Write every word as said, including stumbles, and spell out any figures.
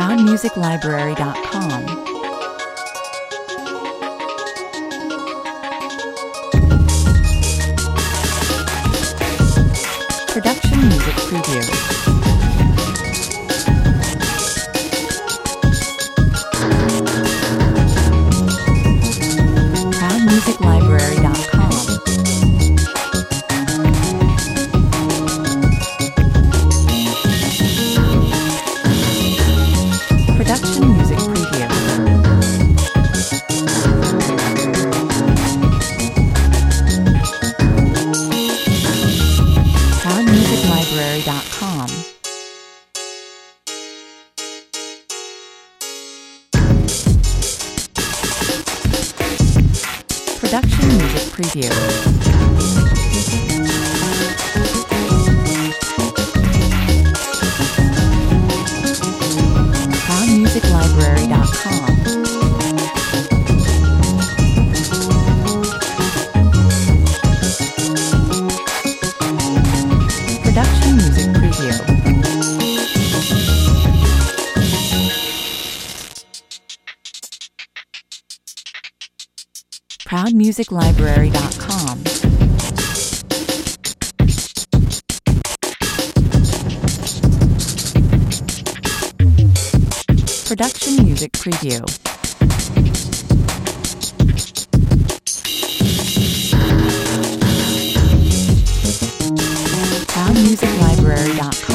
proud music library dot com. Production Music Preview. proud music library dot com. Production Music Preview. proud music library dot com. Production Music Preview. proud music library dot com. Production Music Preview. proud music library dot com. Production Music Preview. proud music library dot com.